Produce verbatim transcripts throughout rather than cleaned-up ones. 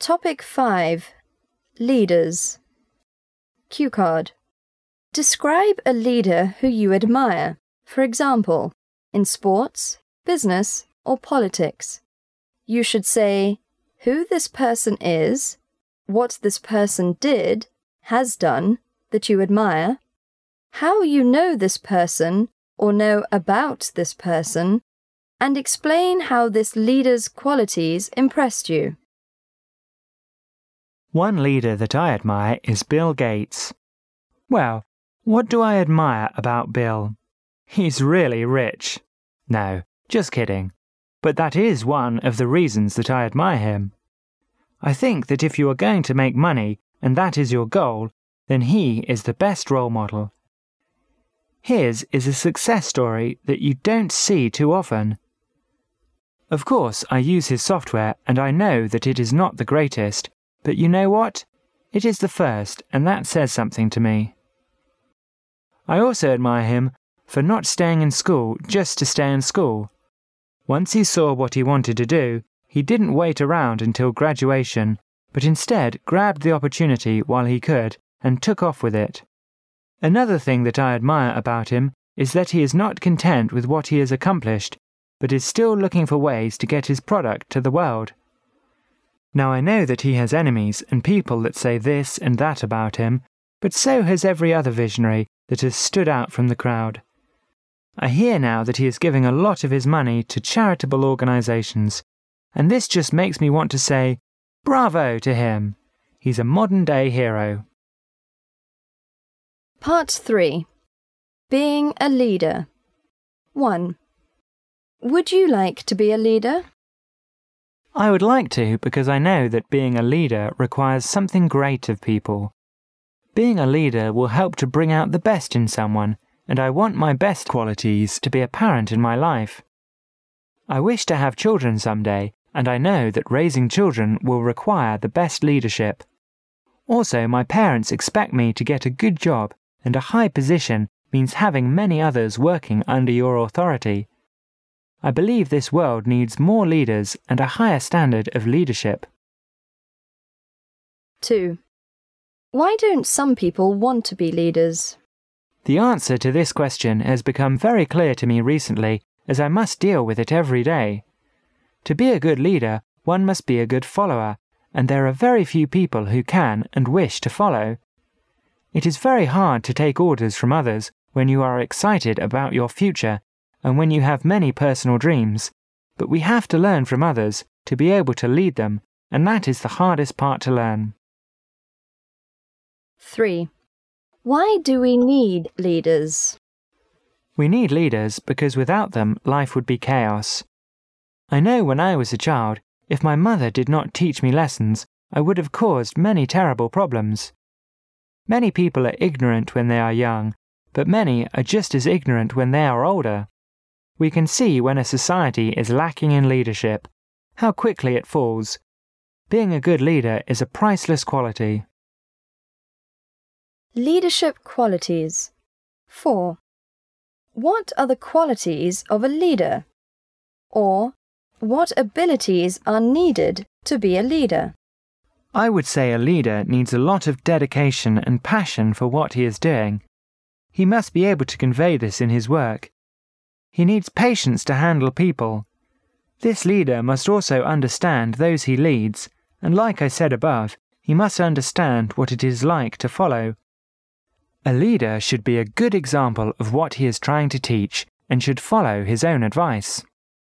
Topic five. Leaders. Cue card. Describe a leader who you admire, for example, in sports, business, or politics. You should say who this person is, what this person did, has done, that you admire, how you know this person or know about this person, and explain how this leader's qualities impressed you. One leader that I admire is Bill Gates. Well, what do I admire about Bill? He's really rich. No, just kidding. But that is one of the reasons that I admire him. I think that if you are going to make money and that is your goal, then he is the best role model. His is a success story that you don't see too often. Of course, I use his software and I know that it is not the greatest, but you know what? It is the first, and that says something to me. I also admire him for not staying in school just to stay in school. Once he saw what he wanted to do, he didn't wait around until graduation, but instead grabbed the opportunity while he could and took off with it. Another thing that I admire about him is that he is not content with what he has accomplished, but is still looking for ways to get his product to the world. Now I know that he has enemies and people that say this and that about him, but so has every other visionary that has stood out from the crowd. I hear now that he is giving a lot of his money to charitable organisations, and this just makes me want to say, bravo to him. He's a modern-day hero. Part three. Being a leader. one. Would you like to be a leader? I would like to because I know that being a leader requires something great of people. Being a leader will help to bring out the best in someone, and I want my best qualities to be apparent in my life. I wish to have children someday, and I know that raising children will require the best leadership. Also, my parents expect me to get a good job, and a high position means having many others working under your authority. I believe this world needs more leaders and a higher standard of leadership. two. Why don't some people want to be leaders? The answer to this question has become very clear to me recently, as I must deal with it every day. To be a good leader, one must be a good follower, and there are very few people who can and wish to follow. It is very hard to take orders from others when you are excited about your future and when you have many personal dreams, but we have to learn from others to be able to lead them, and that is the hardest part to learn. three. Why do we need leaders? We need leaders because without them, life would be chaos. I know when I was a child, if my mother did not teach me lessons, I would have caused many terrible problems. Many people are ignorant when they are young, but many are just as ignorant when they are older. We can see when a society is lacking in leadership, how quickly it falls. Being a good leader is a priceless quality. Leadership qualities. four. What are the qualities of a leader? Or, what abilities are needed to be a leader? I would say a leader needs a lot of dedication and passion for what he is doing. He must be able to convey this in his work. He needs patience to handle people. This leader must also understand those he leads, and like I said above, he must understand what it is like to follow. A leader should be a good example of what he is trying to teach and should follow his own advice.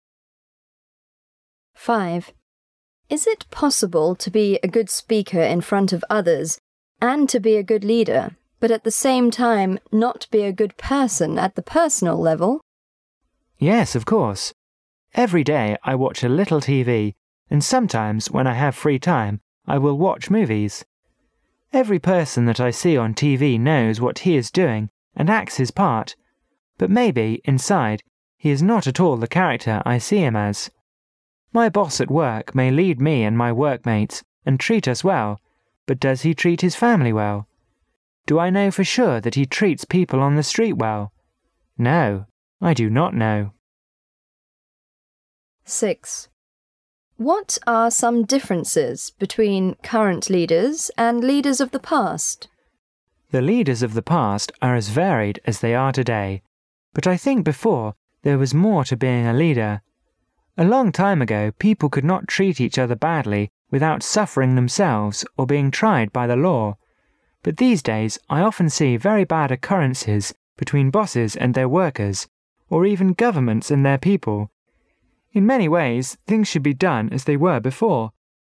five. Is it possible to be a good speaker in front of others and to be a good leader, but at the same time not be a good person at the personal level? Yes, of course. Every day I watch a little T V, and sometimes when I have free time, I will watch movies. Every person that I see on T V knows what he is doing and acts his part, but maybe, inside, he is not at all the character I see him as. My boss at work may lead me and my workmates and treat us well, but does he treat his family well? Do I know for sure that he treats people on the street well? No, I do not know. six. What are some differences between current leaders and leaders of the past? The leaders of the past are as varied as they are today, but I think before there was more to being a leader. A long time ago, people could not treat each other badly without suffering themselves or being tried by the law. But these days, I often see very bad occurrences between bosses and their workers, or even governments and their people. In many ways, things should be done as they were before.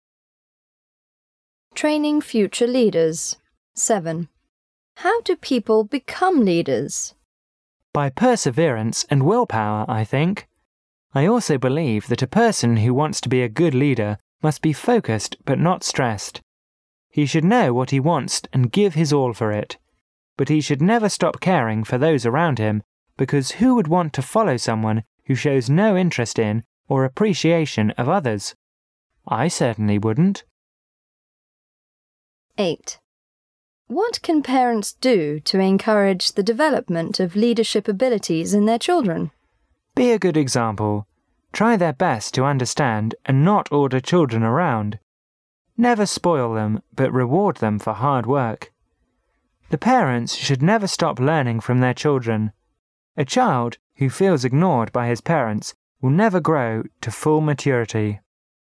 Training future leaders. seven. How do people become leaders? By perseverance and willpower, I think. I also believe that a person who wants to be a good leader must be focused but not stressed. He should know what he wants and give his all for it. But he should never stop caring for those around him, because who would want to follow someone who shows no interest in or appreciation of others? I certainly wouldn't. eight. What can parents do to encourage the development of leadership abilities in their children? Be a good example. Try their best to understand and not order children around. Never spoil them, but reward them for hard work. The parents should never stop learning from their children. A child who feels ignored by his parents will never grow to full maturity.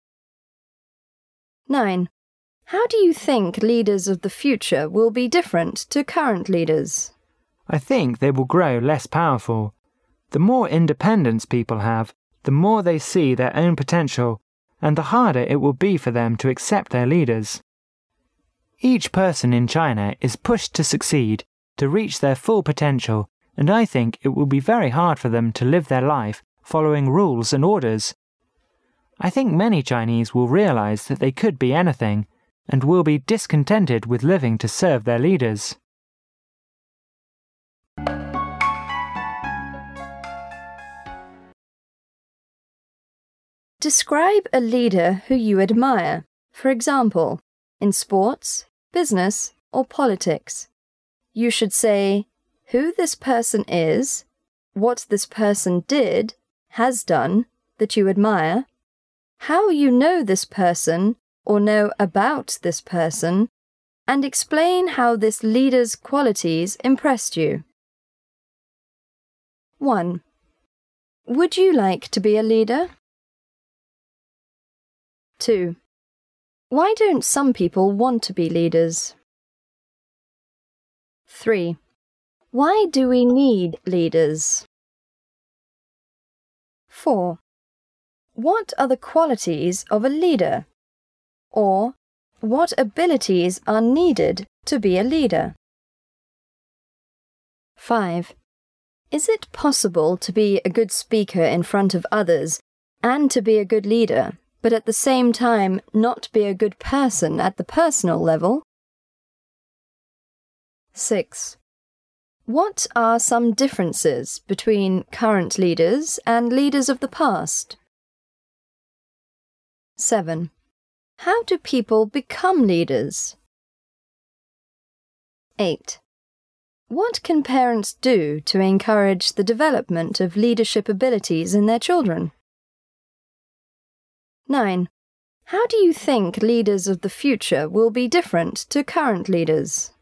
nine. How do you think leaders of the future will be different to current leaders? I think they will grow less powerful. The more independence people have, the more they see their own potential, and the harder it will be for them to accept their leaders. Each person in China is pushed to succeed, to reach their full potential, and I think it will be very hard for them to live their life following rules and orders. I think many Chinese will realize that they could be anything, and will be discontented with living to serve their leaders. Describe a leader who you admire, for example, in sports, business, or politics. You should say who this person is, what this person did, has done, that you admire, how you know this person or know about this person, and explain how this leader's qualities impressed you. one. Would you like to be a leader? two. Why don't some people want to be leaders? three. Why do we need leaders? four. What are the qualities of a leader? Or, what abilities are needed to be a leader? five. Is it possible to be a good speaker in front of others and to be a good leader, but at the same time not be a good person at the personal level? six. What are some differences between current leaders and leaders of the past? seven. How do people become leaders? eight. What can parents do to encourage the development of leadership abilities in their children? nine. How do you think leaders of the future will be different to current leaders?